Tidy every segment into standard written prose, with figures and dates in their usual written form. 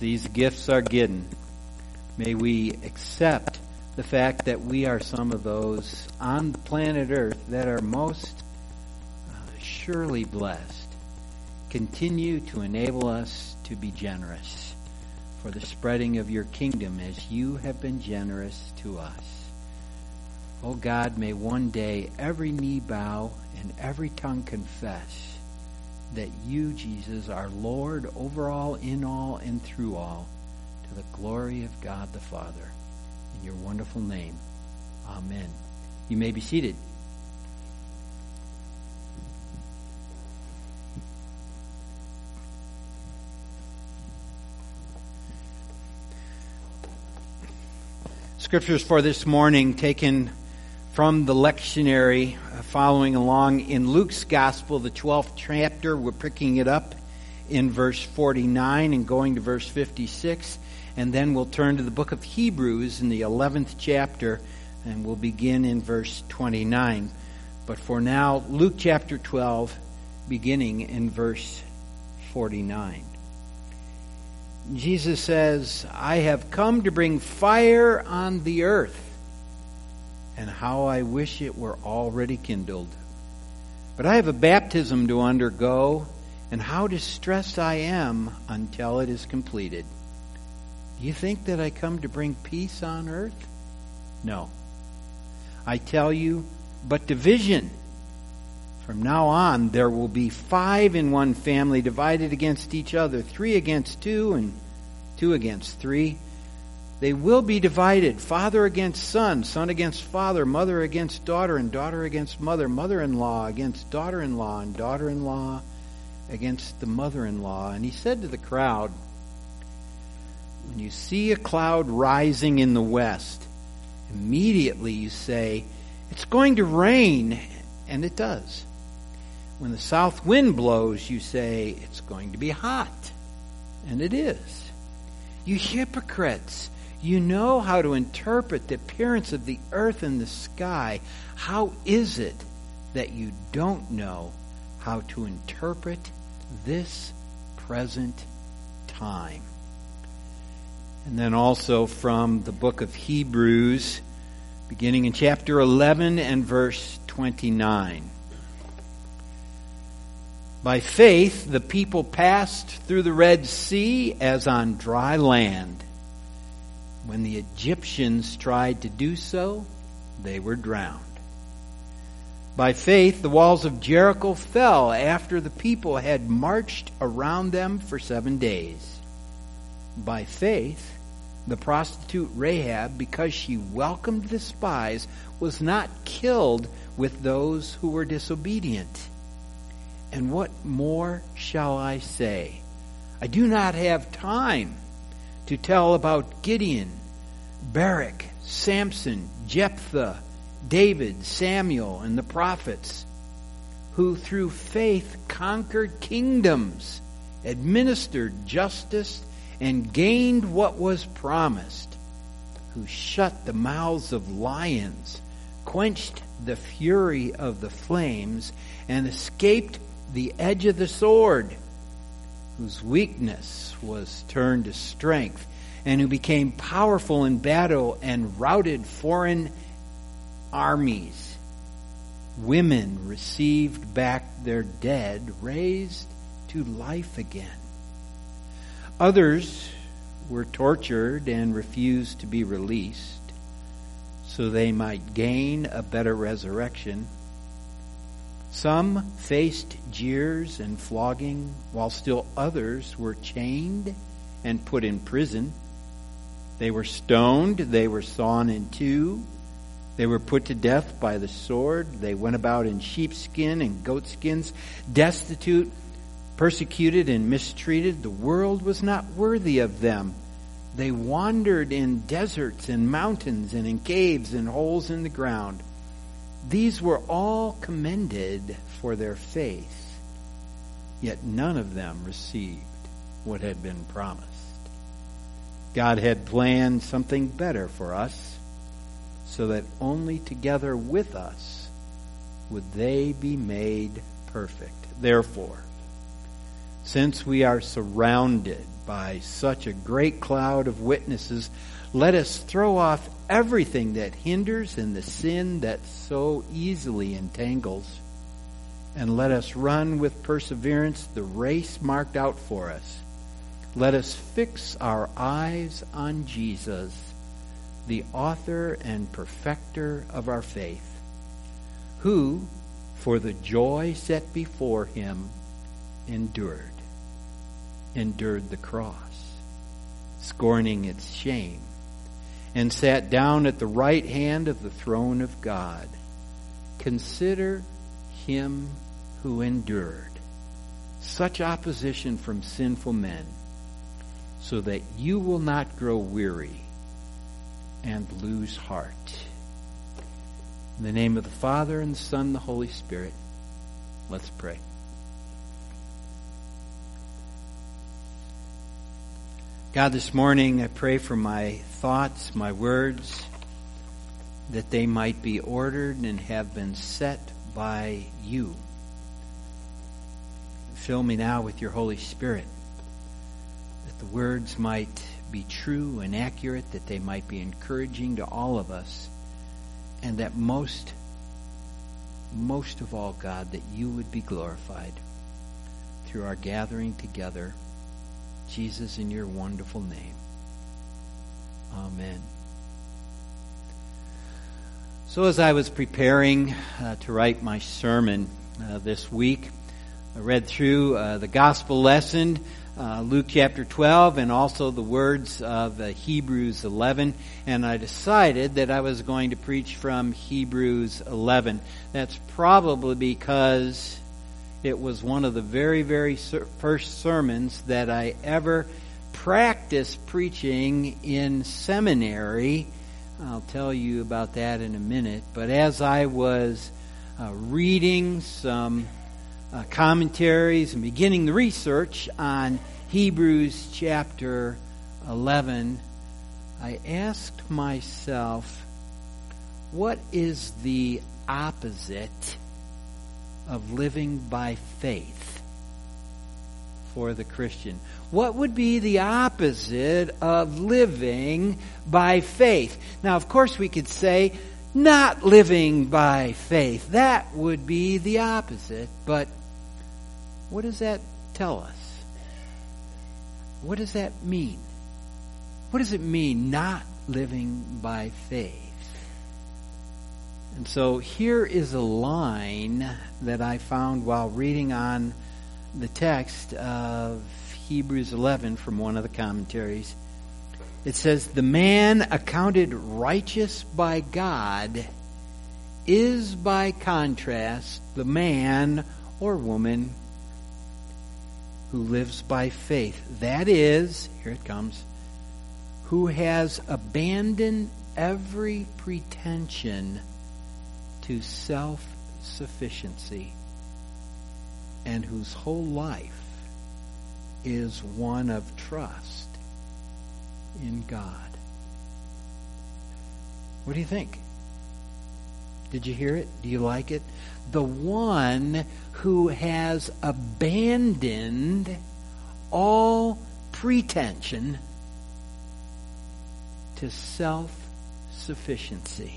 these gifts are given, may we accept the fact that we are some of those on the planet Earth that are most surely blessed. Continue to enable us to be generous for the spreading of your kingdom as you have been generous to us. Oh God, may one day every knee bow and every tongue confess that you, Jesus, are Lord over all, in all, and through all, to the glory of God the Father. In your wonderful name, amen. You may be seated. Scriptures for this morning taken from the lectionary, following along in Luke's Gospel, the 12th chapter. We're picking it up in verse 49 and going to verse 56. And then we'll turn to the book of Hebrews in the 11th chapter, and we'll begin in verse 29. But for now, Luke chapter 12, beginning in verse 49. Jesus says, I have come to bring fire on the earth, and how I wish it were already kindled. But I have a baptism to undergo, and how distressed I am until it is completed. Do you think that I come to bring peace on earth? No. I tell you, but division. From now on, there will be 5 in one family divided against each other, 3 against 2, and 2 against 3. They will be divided, father against son, son against father, mother against daughter, and daughter against mother, mother-in-law against daughter-in-law, and daughter-in-law against the mother-in-law. And he said to the crowd, when you see a cloud rising in the west, immediately you say, it's going to rain, and it does. When the south wind blows, you say, it's going to be hot, and it is. You hypocrites, you know how to interpret the appearance of the earth and the sky. How is it that you don't know how to interpret this present time? And then also from the book of Hebrews, beginning in chapter 11 and verse 29. By faith, the people passed through the Red Sea as on dry land. When the Egyptians tried to do so, they were drowned. By faith, the walls of Jericho fell after the people had marched around them for 7 days. By faith, the prostitute Rahab, because she welcomed the spies, was not killed with those who were disobedient. And what more shall I say? I do not have time to tell about Gideon, Barak, Samson, Jephthah, David, Samuel, and the prophets, who through faith conquered kingdoms, administered justice, and gained what was promised, who shut the mouths of lions, quenched the fury of the flames, and escaped the edge of the sword, whose weakness was turned to strength, and who became powerful in battle and routed foreign armies. Women received back their dead, raised to life again. Others were tortured and refused to be released so they might gain a better resurrection. Some faced jeers and flogging, while still others were chained and put in prison. They were stoned, they were sawn in two, they were put to death by the sword. They went about in sheepskin and goatskins, destitute, persecuted, and mistreated. The world was not worthy of them. They wandered in deserts and mountains and in caves and holes in the ground. These were all commended for their faith, yet none of them received what had been promised. God had planned something better for us, so that only together with us would they be made perfect. Therefore, since we are surrounded by such a great cloud of witnesses, let us throw off everything that hinders and the sin that so easily entangles, and let us run with perseverance the race marked out for us. Let us fix our eyes on Jesus, the author and perfecter of our faith, who, for the joy set before him, endured the cross, scorning its shame, and sat down at the right hand of the throne of God. Consider him who endured such opposition from sinful men, so that you will not grow weary and lose heart. In the name of the Father, and the Son, and the Holy Spirit, let's pray. God, this morning I pray for my thoughts, my words, that they might be ordered and have been set by you. Fill me now with your Holy Spirit, that the words might be true and accurate, that they might be encouraging to all of us, and that most of all, God, that you would be glorified through our gathering together. Jesus, in your wonderful name. Amen. So as I was preparing to write my sermon this week, I read through the gospel lesson, Luke chapter 12, and also the words of Hebrews 11, and I decided that I was going to preach from Hebrews 11. That's probably because it was one of the very, very first sermons that I ever practiced preaching in seminary. I'll tell you about that in a minute. But as I was reading some commentaries and beginning the research on Hebrews chapter 11, I asked myself, what is the opposite of living by faith for the Christian? What would be the opposite of living by faith? Now, of course, we could say not living by faith. That would be the opposite. But what does that tell us? What does that mean? What does it mean, not living by faith? And so here is a line that I found while reading on the text of Hebrews 11 from one of the commentaries. It says, "The man accounted righteous by God is by contrast the man or woman who lives by faith. That is," here it comes, "who has abandoned every pretension to self-sufficiency, and whose whole life is one of trust in God." What do you think? Did you hear it? Do you like it? The one who has abandoned all pretension to self-sufficiency.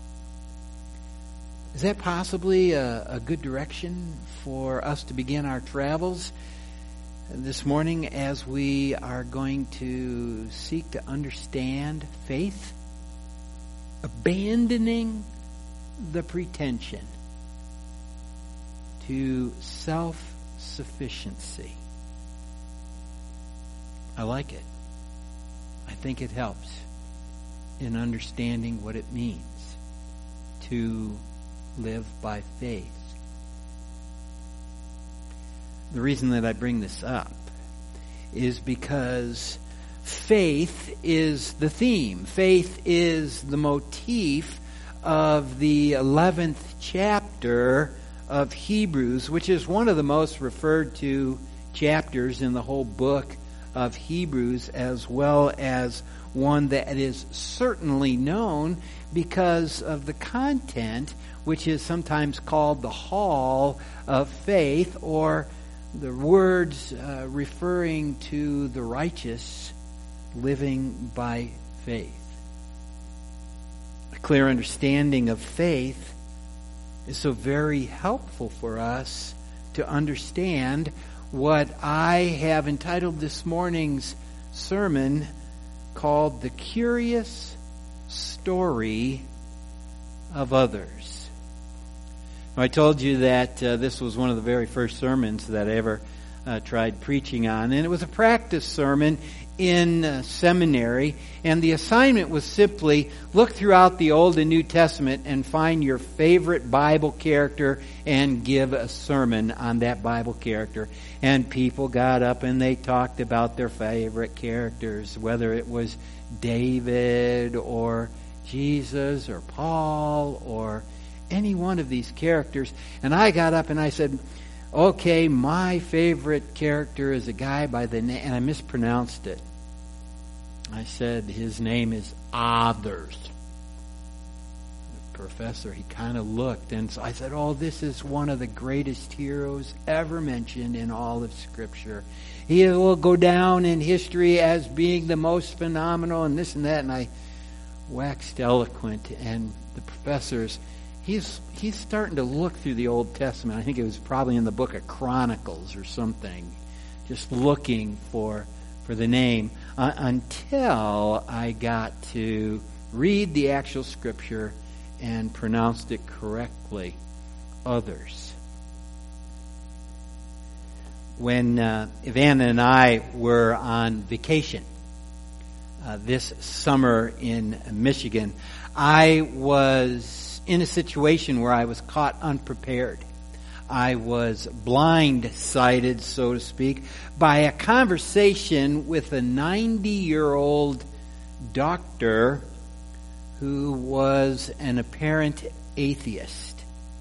Is that possibly a good direction for us to begin our travels this morning as we are going to seek to understand faith? Abandoning the pretension to self-sufficiency. I like it. I think it helps in understanding what it means to live by faith. The reason that I bring this up is because faith is the theme. Faith is the motif of the 11th chapter of Hebrews, which is one of the most referred to chapters in the whole book of Hebrews, as well as one that is certainly known because of the content, which is sometimes called the Hall of Faith, or The words referring to the righteous living by faith. A clear understanding of faith is so very helpful for us to understand what I have entitled this morning's sermon called The Curious Story of Others. Now, I told you that this was one of the very first sermons that I ever tried preaching on, and it was a practice sermon in seminary, and the assignment was simply look throughout the Old and New Testament and find your favorite Bible character and give a sermon on that Bible character. And people got up and they talked about their favorite characters, whether it was David or Jesus or Paul or any one of these characters. And I got up and I said, okay, my favorite character is a guy by the name, and I mispronounced it. I said his name is Others. The professor, he kind of looked, and so I said, oh, this is one of the greatest heroes ever mentioned in all of Scripture. He will go down in history as being the most phenomenal, and this and that, and I waxed eloquent, and the professor's He's starting to look through the Old Testament. I think it was probably in the book of Chronicles or something, just looking for the name until I got to read the actual Scripture and pronounced it correctly. Others. When Ivana and I were on vacation this summer in Michigan, I was in a situation where I was caught unprepared. I was blindsided, so to speak, by a conversation with a 90-year-old doctor who was an apparent atheist.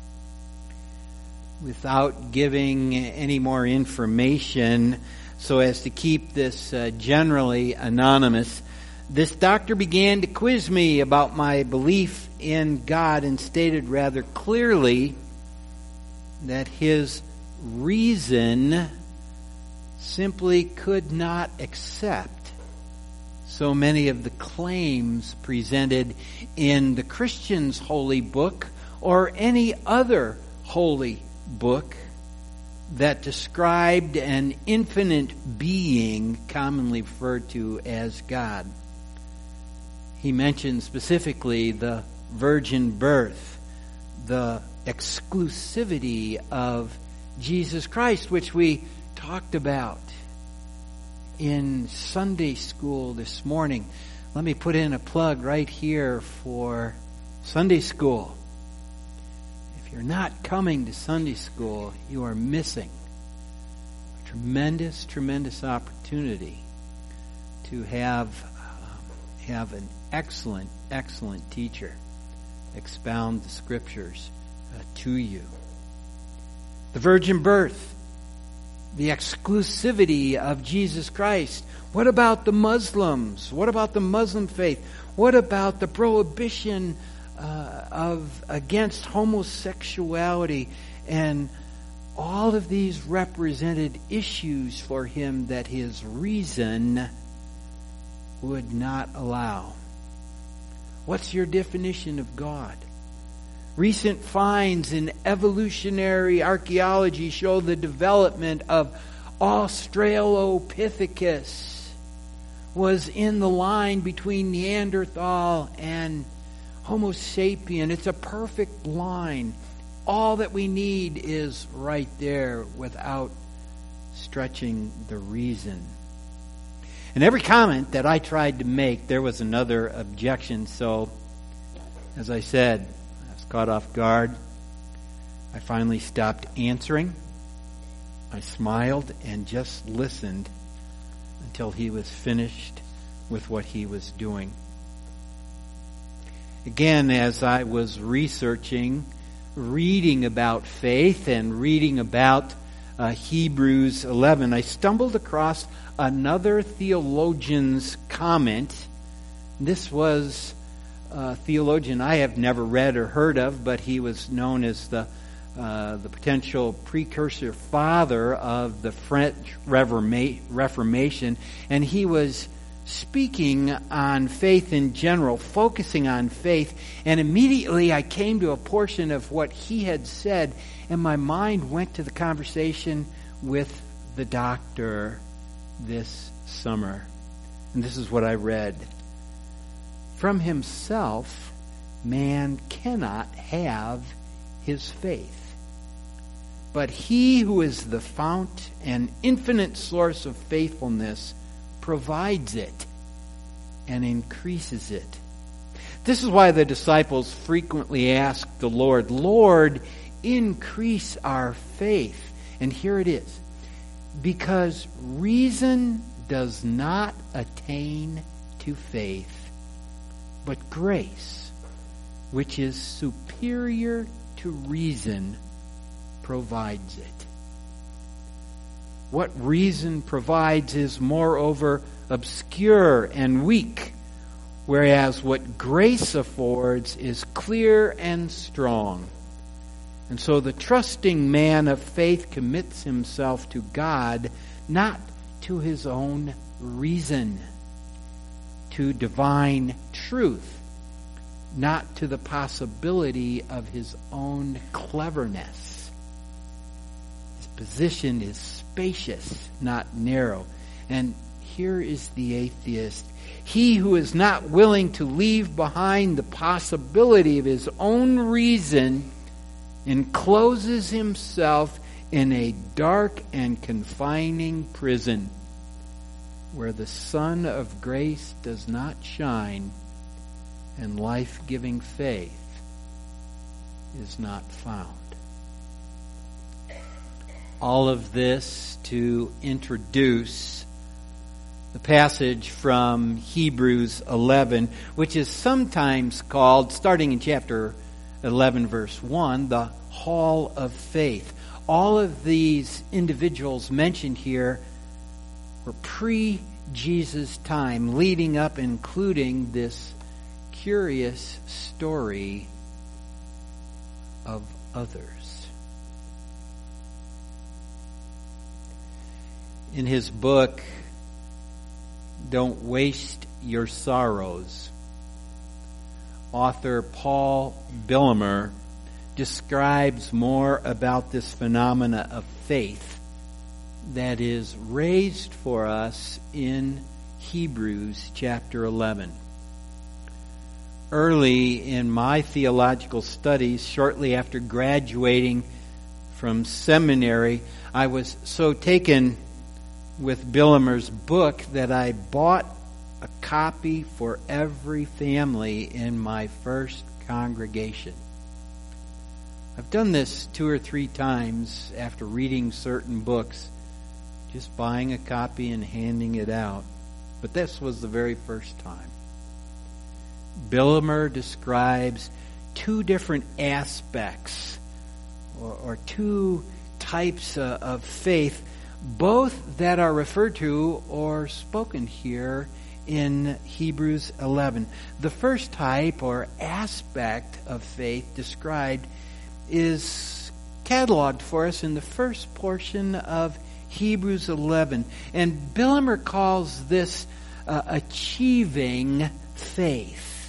Without giving any more information, so as to keep this generally anonymous, this doctor began to quiz me about my belief in God and stated rather clearly that his reason simply could not accept so many of the claims presented in the Christian's holy book or any other holy book that described an infinite being commonly referred to as God. He mentioned specifically the virgin birth, the exclusivity of Jesus Christ, which we talked about in Sunday school this morning. Let me put in a plug right here for Sunday school. If you're not coming to Sunday school, you are missing a tremendous, tremendous opportunity to have an excellent teacher expound the Scriptures to you. The virgin birth, the exclusivity of Jesus Christ. What about the Muslims? What about the Muslim faith? What about the prohibition against homosexuality? And all of these represented issues for him that his reason would not allow. What's your definition of God? Recent finds in evolutionary archaeology show the development of Australopithecus was in the line between Neanderthal and Homo sapien. It's a perfect line. All that we need is right there without stretching the reason. And every comment that I tried to make, there was another objection. So, as I said, I was caught off guard. I finally stopped answering. I smiled and just listened until he was finished with what he was doing. Again, as I was researching, reading about faith and reading about Hebrews 11, I stumbled across another theologian's comment. This was a theologian I have never read or heard of, but he was known as the the potential precursor father of the French Reformation, and he was speaking on faith in general, focusing on faith, and immediately I came to a portion of what he had said, and my mind went to the conversation with the doctor this summer. And this is what I read. From himself, man cannot have his faith. But he who is the fount and infinite source of faithfulness provides it and increases it. This is why the disciples frequently ask the Lord, Lord, increase our faith. And here it is. Because reason does not attain to faith, but grace, which is superior to reason, provides it. What reason provides is moreover obscure and weak, whereas what grace affords is clear and strong. And so the trusting man of faith commits himself to God, not to his own reason, to divine truth, not to the possibility of his own cleverness. His position is spacious, not narrow. And here is the atheist. He who is not willing to leave behind the possibility of his own reason encloses himself in a dark and confining prison where the sun of grace does not shine and life-giving faith is not found. All of this to introduce the passage from Hebrews 11, which is sometimes called, starting in chapter 11, verse 1, the Hall of Faith. All of these individuals mentioned here were pre-Jesus time, leading up, including this curious story of others. In his book, Don't Waste Your Sorrows, author Paul Billimer describes more about this phenomena of faith that is raised for us in Hebrews chapter 11. Early in my theological studies, shortly after graduating from seminary, I was so taken with Billimer's book that I bought a copy for every family in my first congregation. I've done this 2 or 3 times after reading certain books, just buying a copy and handing it out. But this was the very first time. Billimer describes 2 different aspects or 2 types of faith, both that are referred to or spoken here in Hebrews 11. The first type or aspect of faith described is cataloged for us in the first portion of Hebrews 11. And Billimer calls this achieving faith.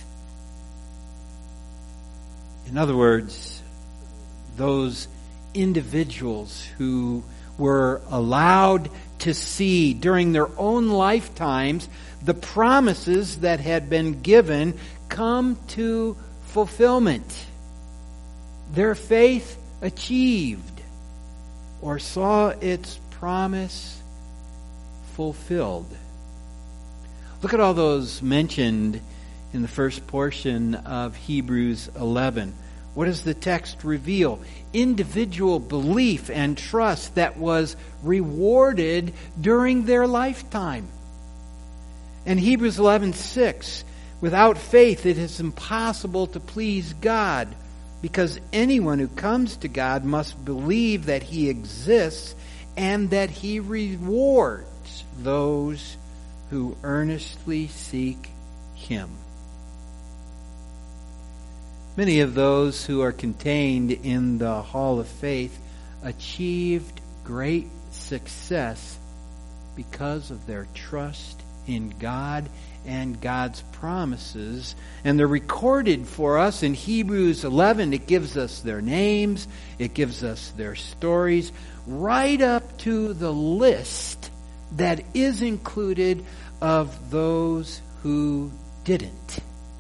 In other words, those individuals who were allowed to see during their own lifetimes the promises that had been given come to fulfillment. Their faith achieved or saw its promise fulfilled. Look at all those mentioned in the first portion of Hebrews 11. What does the text reveal? Individual belief and trust that was rewarded during their lifetime. And Hebrews 11:6, without faith it is impossible to please God, because anyone who comes to God must believe that He exists and that He rewards those who earnestly seek Him. Many of those who are contained in the Hall of Faith achieved great success because of their trust in God and God's promises. And they're recorded for us in Hebrews 11. It gives us their names. It gives us their stories, right up to the list that is included of those who didn't.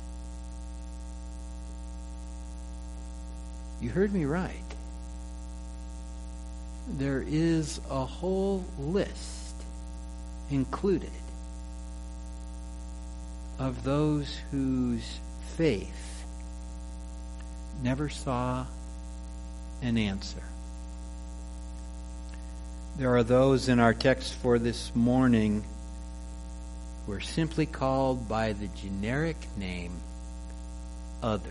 You heard me right. There is a whole list included of those whose faith never saw an answer. There are those in our text for this morning who are simply called by the generic name others.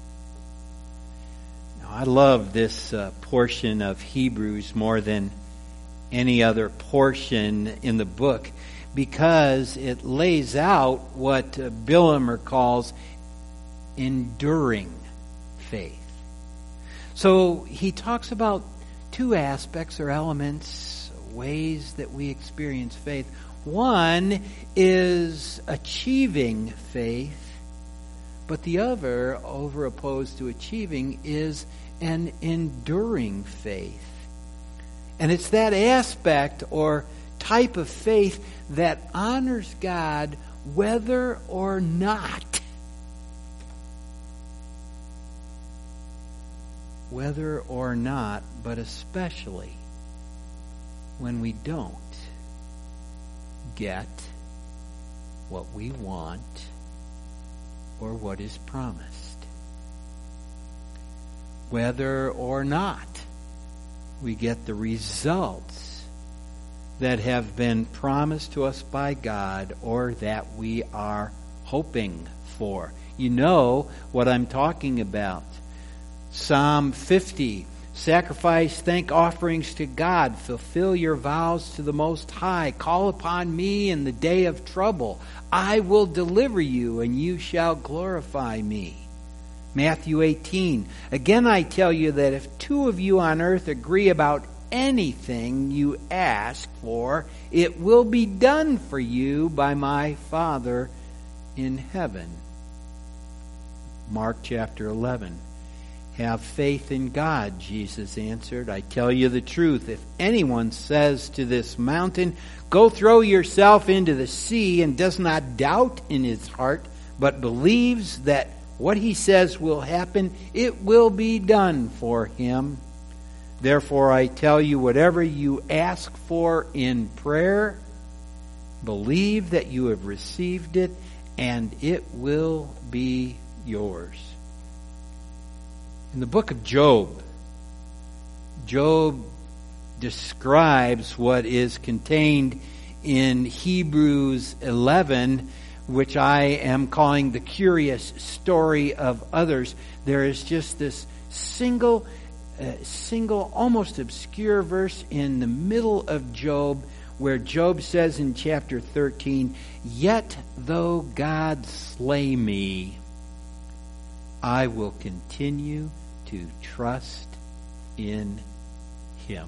I love this portion of Hebrews more than any other portion in the book because it lays out what Billimer calls enduring faith. So he talks about two aspects or elements, ways that we experience faith. One is achieving faith, but the other, over opposed to achieving, is an enduring faith. And it's that aspect or type of faith that honors God whether or not. Whether or not, but especially when we don't get what we want or what is promised. Whether or not we get the results that have been promised to us by God or that we are hoping for. You know what I'm talking about. Psalm 50, sacrifice thank offerings to God, fulfill your vows to the Most High, call upon me in the day of trouble. I will deliver you and you shall glorify me. Matthew 18, again I tell you that if two of you on earth agree about anything you ask for, it will be done for you by my Father in heaven. Mark chapter 11, have faith in God, Jesus answered. I tell you the truth, if anyone says to this mountain, go throw yourself into the sea, and does not doubt in his heart, but believes that what he says will happen, it will be done for him. Therefore, I tell you, whatever you ask for in prayer, believe that you have received it, and it will be yours. In the book of Job, Job describes what is contained in Hebrews 11, which I am calling the curious story of others. There is just this single, almost obscure verse in the middle of Job where Job says in chapter 13, yet though God slay me, I will continue to trust in Him.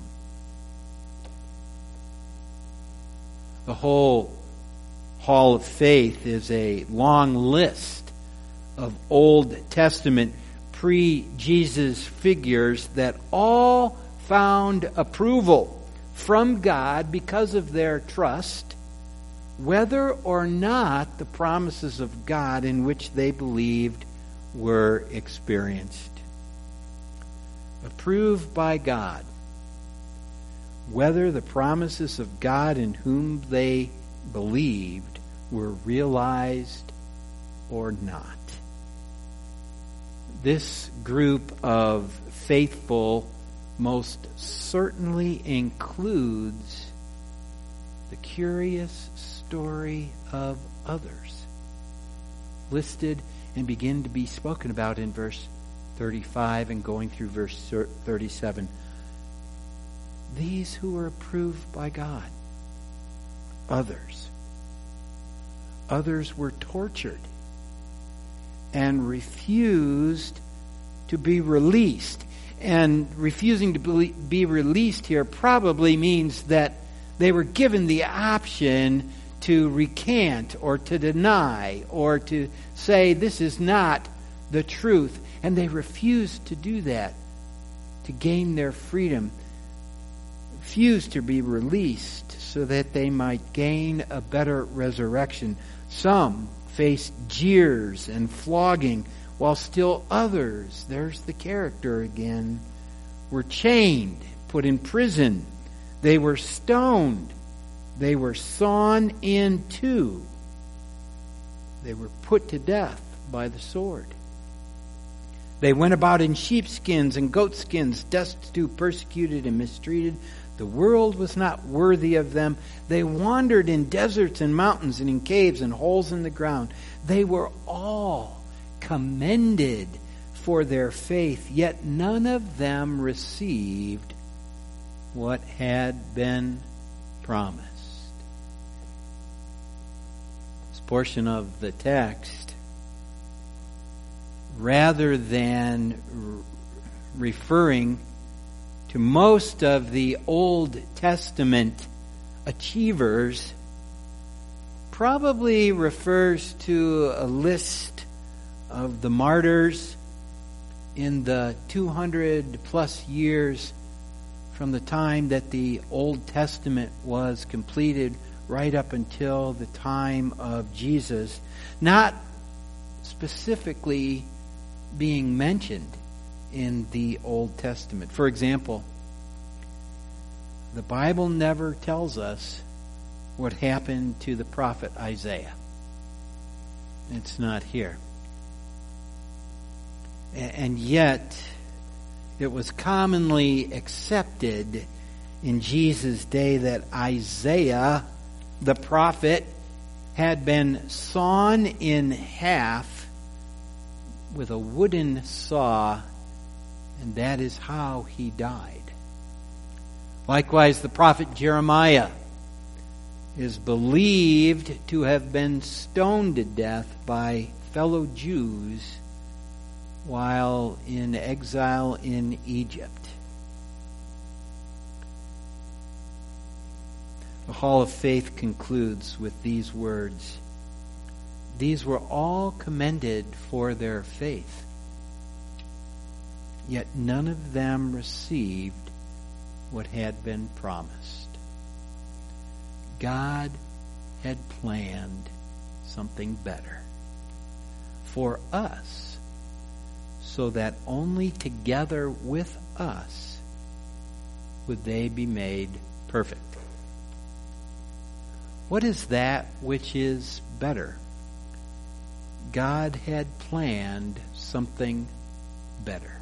The whole Hall of Faith is a long list of Old Testament pre-Jesus figures that all found approval from God because of their trust, whether or not the promises of God in which they believed were experienced. Approved by God, whether the promises of God in whom they believed were realized or not. This group of faithful most certainly includes the curious story of others, listed and begin to be spoken about in verse 35 and going through verse 37. These who were approved by God. Others were tortured and refused to be released. And refusing to be released here probably means that they were given the option to recant or to deny or to say this is not the truth. And they refused to do that to gain their freedom. Refused to be released so that they might gain a better resurrection. Some faced jeers and flogging, while still others, there's the character again, were chained, put in prison. They were stoned. They were sawn in two. They were put to death by the sword. They went about in sheepskins and goatskins, destitute, persecuted, and mistreated. The world was not worthy of them. They wandered in deserts and mountains and in caves and holes in the ground. They were all commended for their faith, yet none of them received what had been promised. This portion of the text, rather than referring to most of the Old Testament achievers, probably refers to a list of the martyrs in the 200 plus years from the time that the Old Testament was completed right up until the time of Jesus, not specifically being mentioned in the Old Testament. For example, the Bible never tells us what happened to the prophet Isaiah. It's not here. And yet, it was commonly accepted in Jesus' day that Isaiah, the prophet, had been sawn in half with a wooden saw, and that is how he died. Likewise, the prophet Jeremiah is believed to have been stoned to death by fellow Jews while in exile in Egypt. The Hall of Faith concludes with these words: these were all commended for their faith, yet none of them received what had been promised. God had planned something better for us, so that only together with us would they be made perfect. What is that which is better? God had planned something better.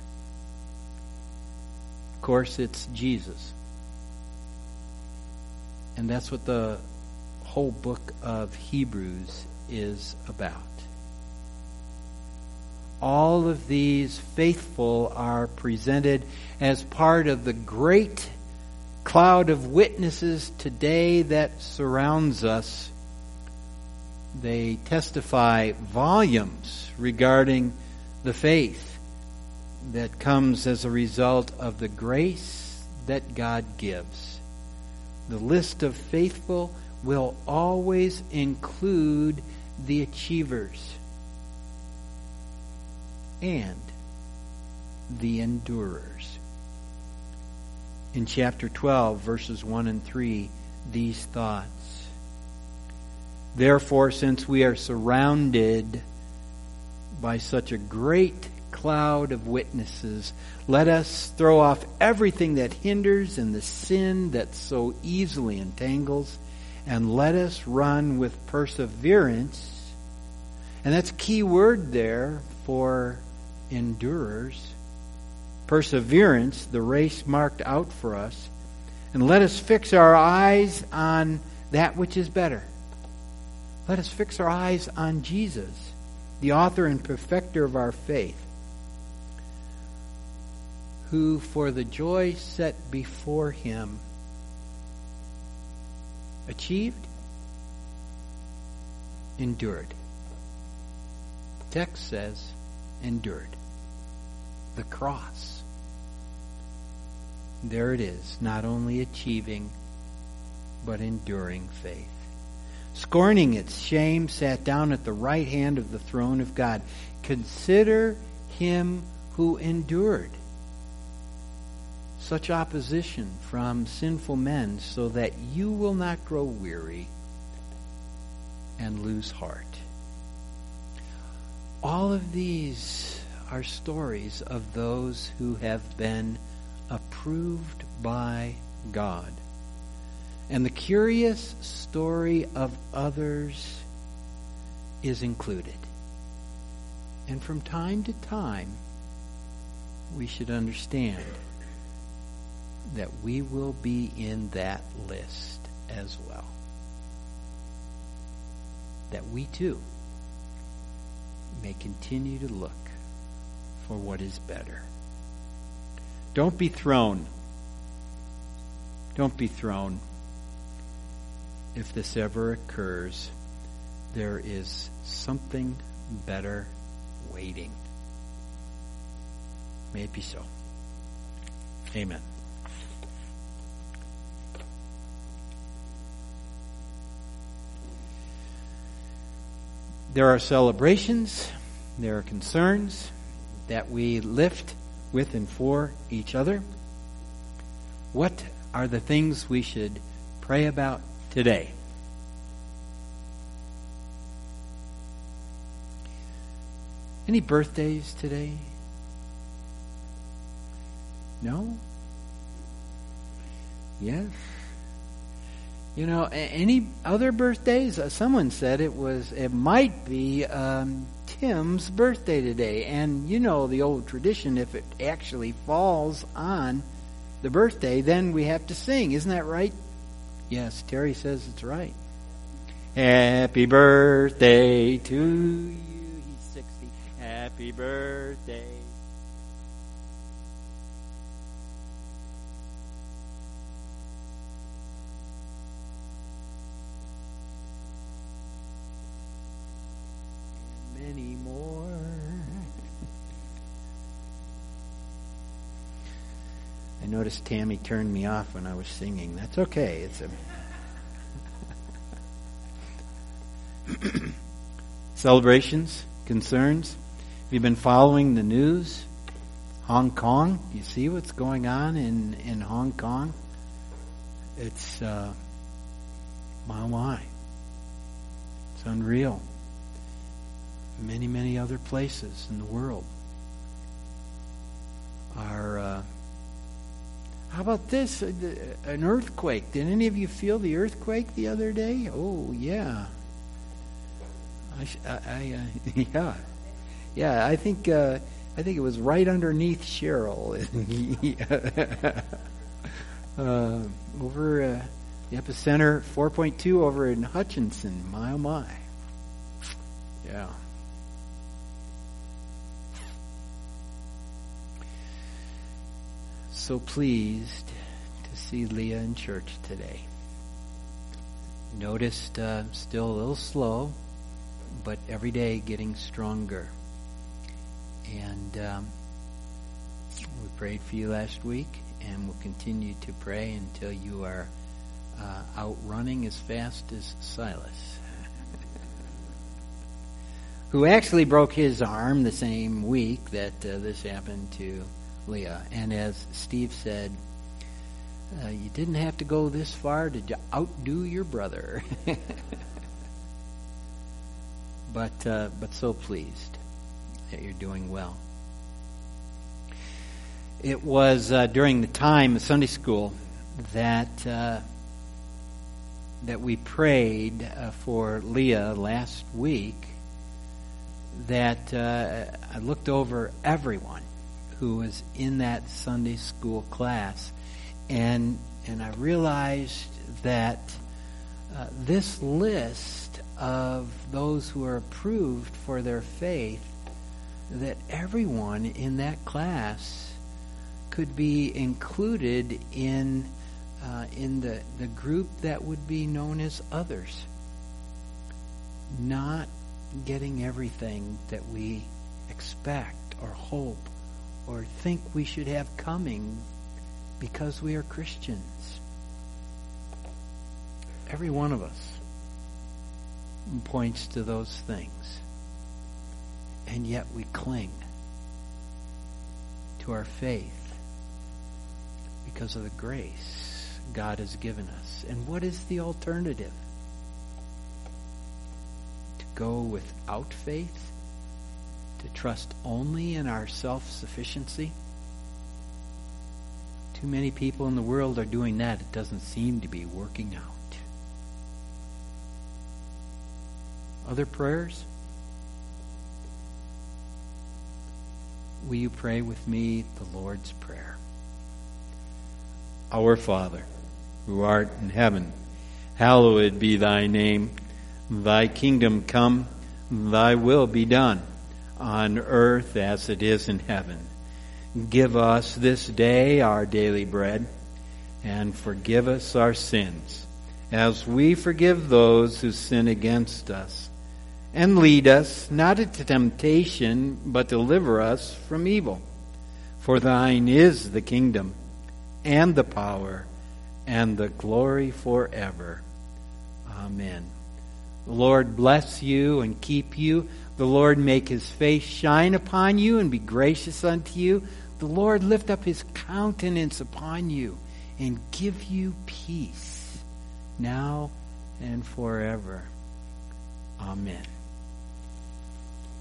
Of course, it's Jesus. And that's what the whole book of Hebrews is about. All of these faithful are presented as part of the great cloud of witnesses today that surrounds us. They testify volumes regarding the faith that comes as a result of the grace that God gives. The list of faithful will always include the achievers and the endurers. In chapter 12, verses 1 and 3, these thoughts. Therefore, since we are surrounded by such a great cloud of witnesses, let us throw off everything that hinders and the sin that so easily entangles, and let us run with perseverance. And that's a key word there for endurers. Perseverance, the race marked out for us. And let us fix our eyes on that which is better. Let us fix our eyes on Jesus, the author and perfecter of our faith, who for the joy set before him achieved, endured. The text says endured. the cross. There it is, not only achieving, but enduring faith. Scorning its shame, sat down at the right hand of the throne of God. Consider him who endured such opposition from sinful men, so that you will not grow weary and lose heart. All of these are stories of those who have been approved by God. And the curious story of others is included. And from time to time, we should understand that we will be in that list as well. That we too may continue to look for what is better. Don't be thrown. Don't be thrown. If this ever occurs, there is something better waiting. May it be so. Amen. There are celebrations, there are concerns that we lift with and for each other. What are the things we should pray about today? Any birthdays today? No? Yes? You know, any other birthdays? Someone said it might be Tim's birthday today. And you know the old tradition, if it actually falls on the birthday, then we have to sing. Isn't that right? Yes, Terry says it's right. Happy birthday to you. He's 60. Happy birthday. Many more. I noticed Tammy turned me off when I was singing. That's okay. It's a celebrations, concerns. Have you been following the news? Hong Kong. You see what's going on in Hong Kong? It's my. It's unreal. Many, many other places in the world are. How about this? An earthquake. Did any of you feel the earthquake the other day? Oh yeah. Yeah. I think it was right underneath Cheryl. Over the epicenter, 4.2 over in Hutchinson. My oh my. Yeah. So pleased to see Leah in church today. Noticed still a little slow, but every day getting stronger. And we prayed for you last week, and we'll continue to pray until you are out running as fast as Silas, who actually broke his arm the same week that this happened to Leah. And as Steve said, you didn't have to go this far to outdo your brother. But so pleased that you're doing well. It was during the time of Sunday school that we prayed for Leah last week, that I looked over everyone who was in that Sunday school class, and I realized that this list of those who are approved for their faith, that everyone in that class could be included in the group that would be known as others, not getting everything that we expect or hope or think we should have coming because we are Christians. Every one of us points to those things. And yet we cling to our faith because of the grace God has given us. And what is the alternative? To go without faith? To trust only in our self-sufficiency? Too many people in the world are doing that. It doesn't seem to be working out. Other prayers? Will you pray with me the Lord's Prayer? Our Father, who art in heaven, hallowed be thy name. Thy kingdom come, thy will be done, on earth as it is in heaven. Give us this day our daily bread, and forgive us our sins, as we forgive those who sin against us. And lead us not into temptation, but deliver us from evil. For thine is the kingdom, and the power, and the glory forever. Amen. The Lord bless you and keep you. The Lord make his face shine upon you and be gracious unto you. The Lord lift up his countenance upon you and give you peace, now and forever. Amen.